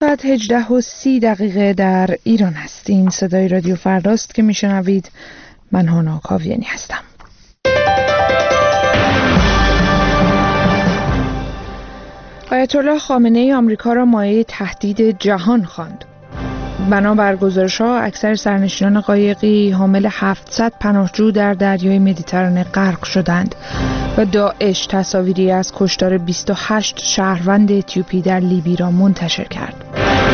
بعد 18:30 در ایران هستین. صدای رادیو فرداست که میشنوید. من هانا کاویانی هستم. آیت الله خامنه‌ای آمریکا را مایه تهدید جهان خواند. بنابر گزارش‌ها اکثر سرنشینان قایقی حامل 700 پناهجو در دریای مدیترانه غرق شدند و داعش تصاویری از کشتار 28 شهروند اتیوپی در لیبی را منتشر کرد.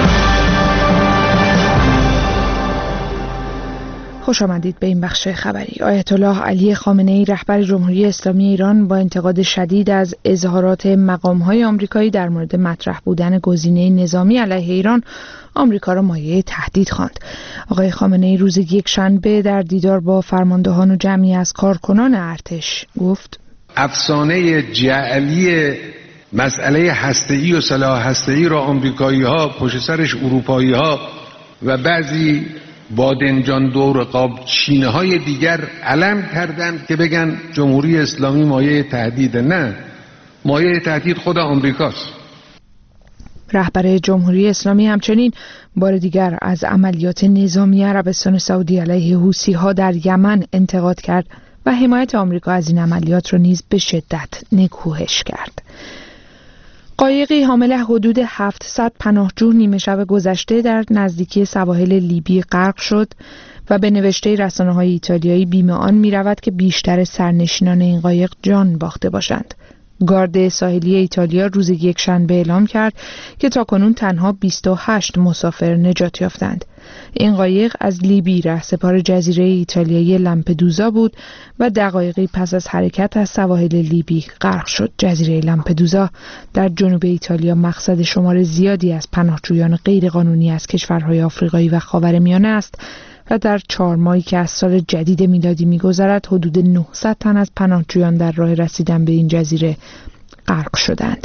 خوش آمدید به این بخش خبری. آیت الله علی خامنه‌ای رهبر جمهوری اسلامی ایران با انتقاد شدید از اظهارات مقام‌های آمریکایی در مورد مطرح بودن گزینه نظامی علیه ایران آمریکا را مایه تهدید خواند. آقای خامنه‌ای روز یکشنبه در دیدار با فرماندهان و جمعی از کارکنان ارتش گفت: افسانه جعلی مسئله هسته‌ای و سلاح هسته‌ای را آمریکایی‌ها پشت سرش اروپایی‌ها و بعضی بادنجان دور قاب چینه‌های دیگر علم کردند که بگن جمهوری اسلامی مایه تهدید. نه، مایه تهدید خود آمریکاست. رهبر جمهوری اسلامی همچنین بار دیگر از عملیات نظامی عربستان سعودی علیه حوثی‌ها در یمن انتقاد کرد و حمایت آمریکا از این عملیات را نیز به شدت نکوهش کرد. قایقی حامل حدود 700 پناهجو نیمه شب گذشته در نزدیکی سواحل لیبی غرق شد و به نوشته رسانه‌های ایتالیایی بیمه آن می‌رود که بیشتر سرنشینان این قایق جان باخته باشند. گارد ساحلی ایتالیا روز یکشنبه اعلام کرد که تاکنون تنها 28 مسافر نجات یافتند. این قایق از لیبی رهسپار جزیره ایتالیایی لامپدوزا بود و دقایقی پس از حرکت از سواحل لیبی غرق شد. جزیره لامپدوزا در جنوب ایتالیا مقصد شمار زیادی از پناهجویان غیرقانونی از کشورهای آفریقایی و خاورمیانه است و در 4 ماهی که از سال جدید میلادی می‌گذرد حدود 900 تن از پناهجویان در راه رسیدن به این جزیره غرق شدند.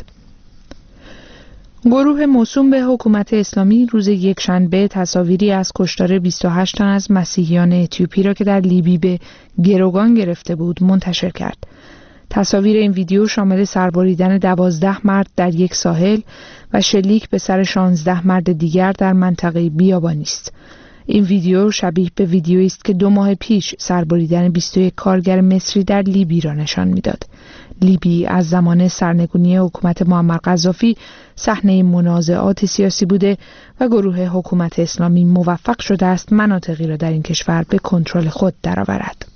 گروه موسوم به حکومت اسلامی روز یکشنبه تصاویری از کشتار 28 تن از مسیحیان اتیوپی را که در لیبی به گروگان گرفته بود منتشر کرد. تصاویر این ویدیو شامل سربریدن 12 مرد در یک ساحل و شلیک به سر 16 مرد دیگر در منطقه بیابانی است. این ویدیو شبیه به ویدیویی است که 2 ماه پیش سربریدن 21 کارگر مصری در لیبی را نشان می‌داد. لیبی از زمان سرنگونی حکومت معمر قذافی صحنه منازعات سیاسی بوده و گروه حکومت اسلامی موفق شده است مناطقی را در این کشور به کنترل خود درآورد.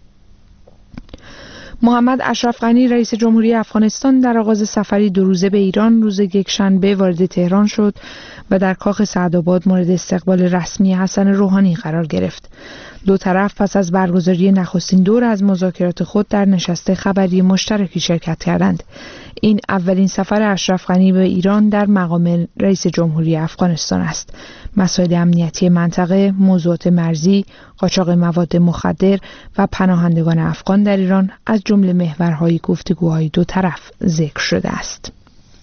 محمد اشرف غنی رئیس جمهوری افغانستان در آغاز سفری 2 روزه به ایران روز یکشنبه وارد تهران شد و در کاخ سعدآباد مورد استقبال رسمی حسن روحانی قرار گرفت. 2 طرف پس از برگزاری نخستین دور از مذاکرات خود در نشست خبری مشترکی شرکت کردند. این اولین سفر اشرف غنی به ایران در مقام رئیس جمهوری افغانستان است. مسائل امنیتی منطقه، موضوعات مرزی، قاچاق مواد مخدر و پناهندگان افغان در ایران از جمله محورهای گفتگوهای 2 طرف ذکر شده است.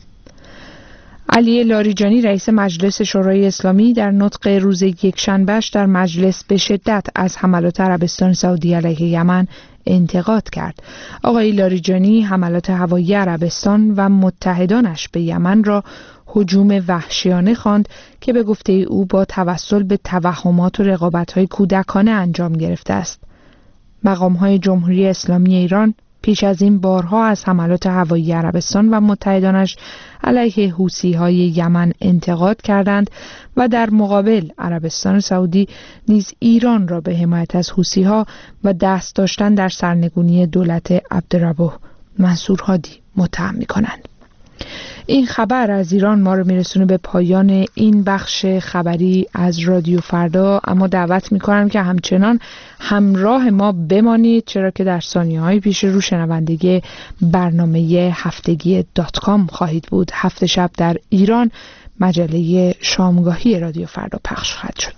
علی لاریجانی رئیس مجلس شورای اسلامی در نطق روز یکشنبه‌اش در مجلس به شدت از حملات عربستان سعودی علیه یمن انتقاد کرد. آقای لاریجانی حملات هوایی عربستان و متحدانش به یمن را هجوم وحشیانه خواند که به گفته او با توسل به توهمات و رقابت‌های کودکانه انجام گرفته است. مقام‌های جمهوری اسلامی ایران پیش از این بارها از حملات هوایی عربستان و متحدانش علیه حوثی‌های یمن انتقاد کردند و در مقابل عربستان سعودی نیز ایران را به حمایت از حوثی‌ها و دست داشتن در سرنگونی دولت عبدالربه منصور هادی متهم می‌کنند. این خبر از ایران ما رو میرسونه به پایان این بخش خبری از رادیو فردا، اما دعوت میکنم که همچنان همراه ما بمانید، چرا که در ثانیه‌های پیش رو شنوندگی برنامه هفتگی .com خواهید بود. 7 شب در ایران مجله شامگاهی رادیو فردا پخش خواهد شد.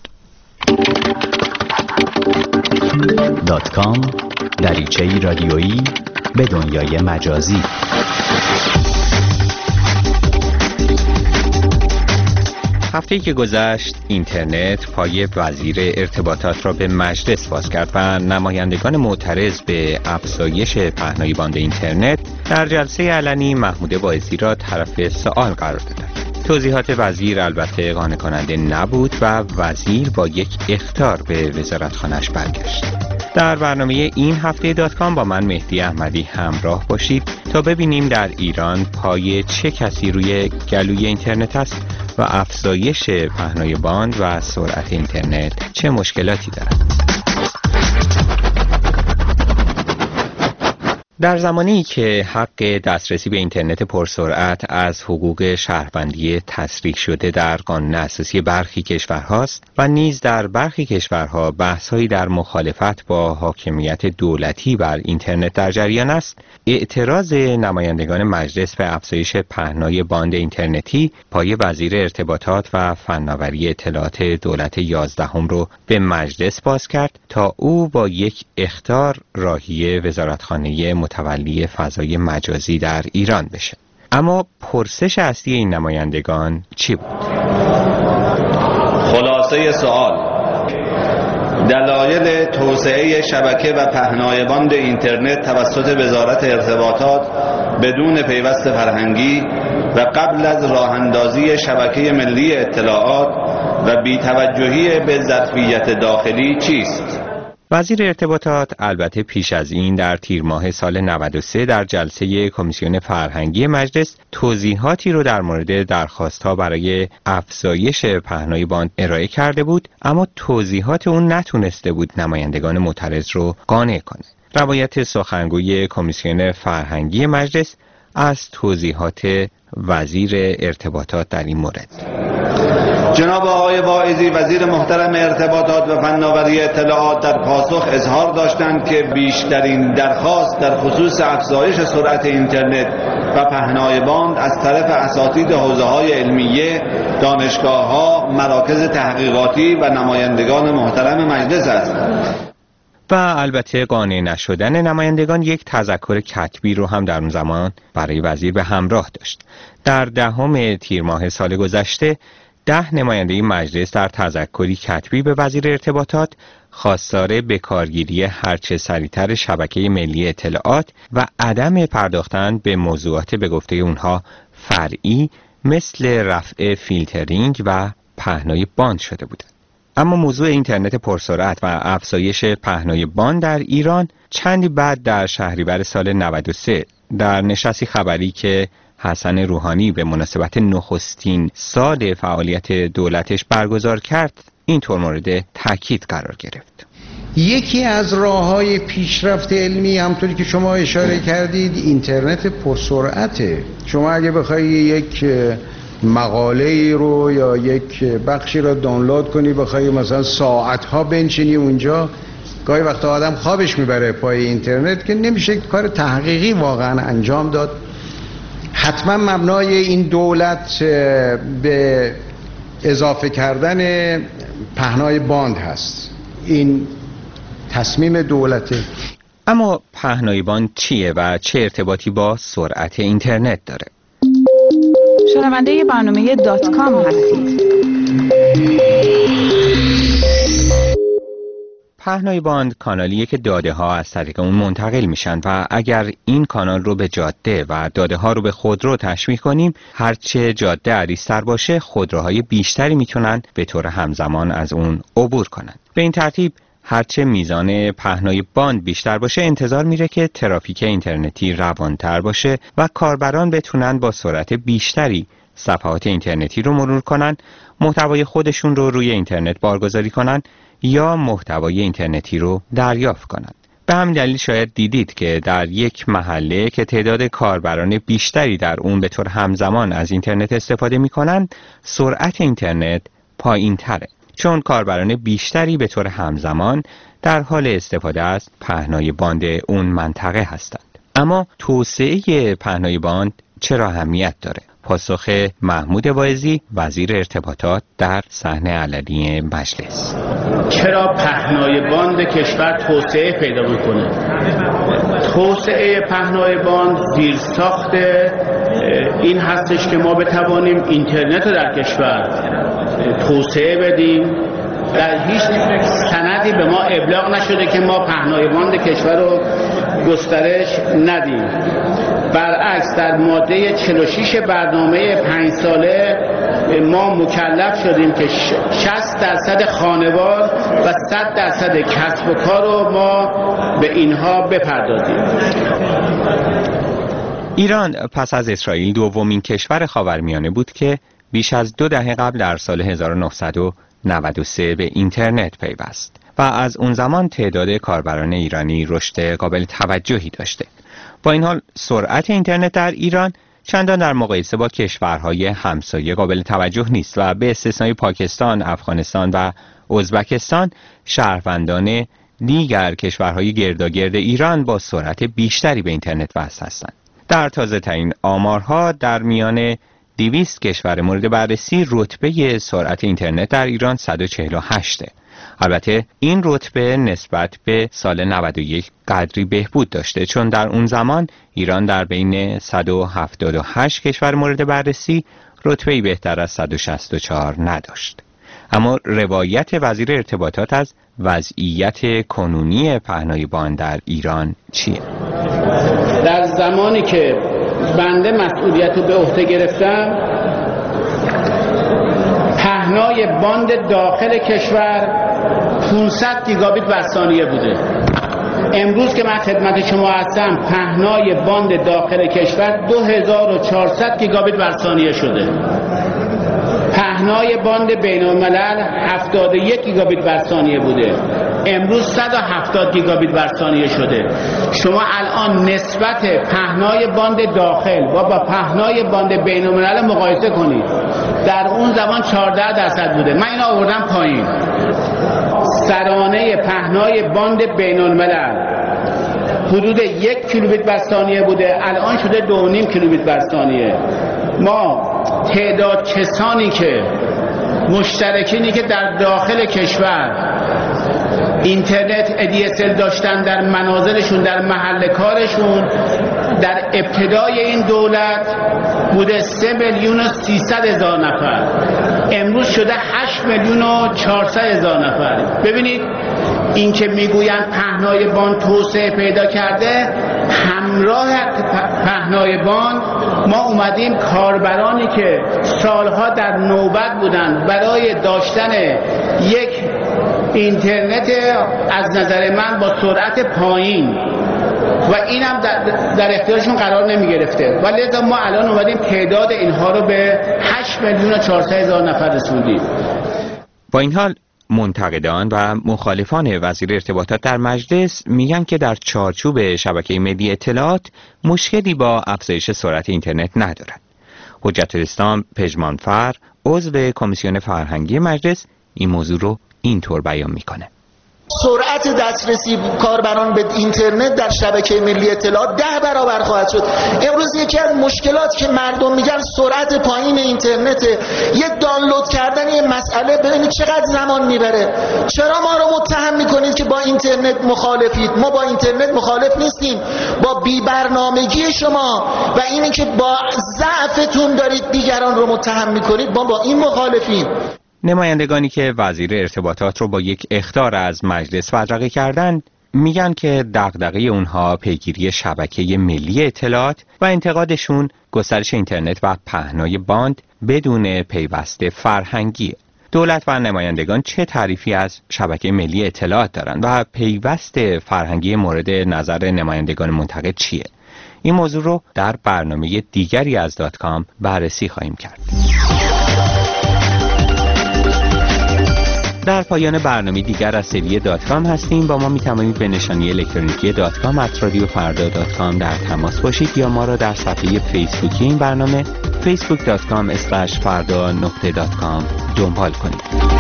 .com دریچه‌ای رادیویی به دنیای مجازی. هفته‌ای که گذشت اینترنت پای وزیر ارتباطات را به مجلس باز کرد و نمایندگان معترض به افزایش پهنای باند اینترنت در جلسه علنی محمود واعظی را طرف سؤال قرار دادند. توضیحات وزیر البته قانع کننده نبود و وزیر با یک اخطار به وزارتخانه‌اش برگشت. در برنامه این هفته .com با من مهدی احمدی همراه باشید تا ببینیم در ایران پای چه کسی روی گلوی اینترنت است و افزایش پهنای باند و سرعت اینترنت چه مشکلاتی دارد. در زمانی که حق دسترسی به اینترنت پرسرعت از حقوق شهروندی تصریح شده در قانون اساسی برخی کشورهاست و نیز در برخی کشورها بحث‌هایی در مخالفت با حاکمیت دولتی بر اینترنت در جریان است، اعتراض نمایندگان مجلس به افزایش پهنای باند اینترنتی پای وزیر ارتباطات و فناوری اطلاعات دولت 11 رو به مجلس باز کرد تا او با یک اخطار راهی وزارتخانه متولی فضای مجازی در ایران بشه. اما پرسش اصلی این نمایندگان چی بود؟ خلاصه سوال: دلایل توسعه شبکه و پهنای باند اینترنت توسط وزارت ارتباطات بدون پیوست فرهنگی و قبل از راه اندازی شبکه ملی اطلاعات و بی‌توجهی به ظرفیت داخلی چیست؟ وزیر ارتباطات البته پیش از این در تیر ماه سال 93 در جلسه کمیسیون فرهنگی مجلس توضیحاتی رو در مورد درخواست‌ها برای افزایش پهنای باند ارائه کرده بود، اما توضیحات اون نتونسته بود نمایندگان معترض رو قانع کنه. روایت سخنگوی کمیسیون فرهنگی مجلس از توضیحات وزیر ارتباطات در این مورد: جناب آقای واعظی وزیر محترم ارتباطات و فناوری اطلاعات در پاسخ اظهار داشتند که بیشترین درخواست در خصوص افزایش سرعت اینترنت و پهنای باند از طرف اساتید حوزه‌های علمیه، دانشگاه‌ها، مراکز تحقیقاتی و نمایندگان محترم مجلس است. و البته قانع نشدن نمایندگان یک تذکر کتبی رو هم در اون زمان برای وزیر به همراه داشت. در 10 تیر ماه سال گذشته 10 نماینده مجلس در تذکری کتبی به وزیر ارتباطات خواستار بکارگیری هرچه سریعتر شبکه ملی اطلاعات و عدم پرداختن به موضوعات به گفته اونها فرعی مثل رفع فیلترینگ و پهنای باند شده بودند. اما موضوع اینترنت پرسرعت و افزایش پهنای باند در ایران چندی بعد در شهریور سال 93 در نشستی خبری که حسن روحانی به مناسبت نخستین سال فعالیت دولتش برگزار کرد اینطور مورد تاکید قرار گرفت. یکی از راه‌های پیشرفت علمی همونطوری که شما اشاره کردید اینترنت پرسرعته. شما اگه بخوای یک مقاله رو یا یک بخشی رو دانلود کنی، بخوای مثلا ساعت‌ها بنشینی اونجا، گاهی وقتا آدم خوابش میبره پای اینترنت که نمیشه کار تحقیقی واقعا انجام داد. حتما مبنای این دولت به اضافه کردن پهنای باند هست. این تصمیم دولته. اما پهنای باند چیه و چه ارتباطی با سرعت اینترنت داره؟ شنونده برنامه .com هستید. پهنای باند کانالیه که داده ها از طریق اون منتقل میشن و اگر این کانال رو به جاده و داده ها رو به خودرو تشبیه کنیم، هرچه جاده عریض‌تر باشه خودروهای بیشتری میتونن به طور همزمان از اون عبور کنن. به این ترتیب هرچه میزان پهنای باند بیشتر باشه انتظار میره که ترافیک اینترنتی روانتر باشه و کاربران بتونن با سرعت بیشتری صفحات اینترنتی رو مرور کنن، محتوای خودشون رو روی اینترنت بارگذاری کنن یا محتوای اینترنتی رو دریافت کنند. به همین دلیل شاید دیدید که در یک محله که تعداد کاربران بیشتری در اون به طور همزمان از اینترنت استفاده می‌کنند، سرعت اینترنت پایین‌تره، چون کاربران بیشتری به طور همزمان در حال استفاده از پهنای باند اون منطقه هستند. اما توسعه پهنای باند چرا اهمیت داره؟ پاسخ محمود واعظی وزیر ارتباطات در صحنه علنی مجلس. چرا پهنای باند کشور توسعه پیدا میکنه؟ توسعه پهنای باند زیرساخت این هستش که ما بتوانیم اینترنت رو در کشور توسعه بدیم. در هیچ سندی به ما ابلاغ نشده که ما پهنای باند کشور رو گسترش ندیم. برعکس در ماده 46 برنامه 5 ساله ما مکلف شدیم که 60% خانوار و 100% کسب و کار رو ما به اینها بپردازیم. ایران پس از اسرائیل دومین کشور خاورمیانه بود که بیش از 2 دهه قبل در سال 1993 به اینترنت پیوست و از اون زمان تعداد کاربران ایرانی رشد قابل توجهی داشته. با این حال سرعت اینترنت در ایران چندان در مقایسه با کشورهای همسایه قابل توجه نیست و به استثنای پاکستان، افغانستان و ازبکستان شهروندان دیگر کشورهای گرداگرد ایران با سرعت بیشتری به اینترنت وصل هستند. در تازه ترین آمارها در میان 200 کشور مورد بررسی رتبه سرعت اینترنت در ایران 148. البته این رتبه نسبت به سال 91 قدری بهبود داشته، چون در اون زمان ایران در بین 178 کشور مورد بررسی رتبه‌ای بهتر از 164 نداشت. اما روایت وزیر ارتباطات از وضعیت کنونی پهنای باند در ایران چیه؟ در زمانی که بنده مسئولیت رو به عهده گرفتم، پهنای باند داخل کشور 500 گیگابیت بر ثانیه بوده. امروز که من خدمت شما هستم، پهنای باند داخل کشور 2400 گیگابیت بر ثانیه شده. پهنای باند بین الملل 71 گیگابیت بر ثانیه بوده، امروز 170 گیگابیت بر ثانیه شده. شما الان نسبت پهنای باند داخل با پهنای باند بین الملل مقایسه کنید. در اون زمان 14% بوده. من اینو آوردم پایین. سرانه پهنای باند بین الملل حدود 1 کیلوبیت بر ثانیه بوده، الان شده 2.5 کیلوبیت بر ثانیه. ما تعداد کسانی که مشترکینی که در داخل کشور اینترنت ADSL داشتن در منازلشون، در محل کارشون، در ابتدای این دولت بوده 3,300,000 نفر، امروز شده 8,400,000 نفر. ببینید این که میگویند پهنای باند توسعه پیدا کرده، همراه پهنای باند ما اومدیم کاربرانی که سالها در نوبت بودند برای داشتن یک اینترنت از نظر من با سرعت پایین و اینم در اختیارشون قرار نمی گرفته، ولی لذا ما الان اومدیم تعداد اینها رو به 8,400,000 نفر رسوندیم. با این حال منتقدان و مخالفان وزیر ارتباطات در مجلس میگن که در چارچوب شبکه ملی اطلاعات مشکلی با افزایش سرعت اینترنت ندارد. حجت الاسلام پژمانفر، عضو کمیسیون فرهنگی مجلس، این موضوع رو اینطور بیان میکنه: سرعت دسترسی کاربران به اینترنت در شبکه ملی اطلاعات 10 برابر خواهد شد. امروز یکی از مشکلات که مردم میگن سرعت پایین اینترنت، یه دانلود کردن یه مسئله ببینید چقدر زمان میبره. چرا ما رو متهم میکنید که با اینترنت مخالفید؟ ما با اینترنت مخالف نیستیم، با بی‌برنامگی شما و اینی که با ضعفتون دارید دیگران رو متهم میکنید، ما با این مخالفیم. نمایندگانی که وزیر ارتباطات رو با یک اخطار از مجلس بدرقه کردند میگن که دغدغه اونها پیگیری شبکه ملی اطلاعات و انتقادشون گسترش اینترنت و پهنای باند بدون پیوست فرهنگی. دولت و نمایندگان چه تعریفی از شبکه ملی اطلاعات دارند و پیوست فرهنگی مورد نظر نمایندگان منتقد چیه؟ این موضوع رو در برنامه دیگری از .com بررسی خواهیم کرد. در پایان برنامه دیگر از سری .com هستیم. با ما می توانید به نشانی الکترونیکی .com@radiofarda.com در تماس باشید یا ما را در صفحه فیسبوکی این برنامه facebook.com/farda.com دنبال کنید.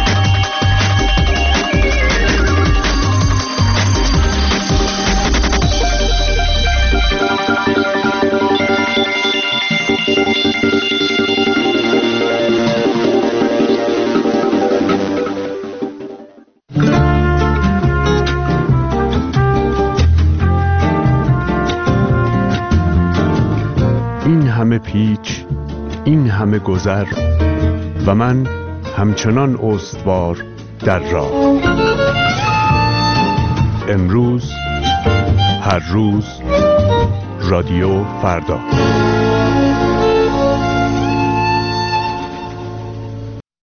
همه پیچ، این همه گذر و من همچنان استوار در راه. امروز، هر روز، رادیو فردا.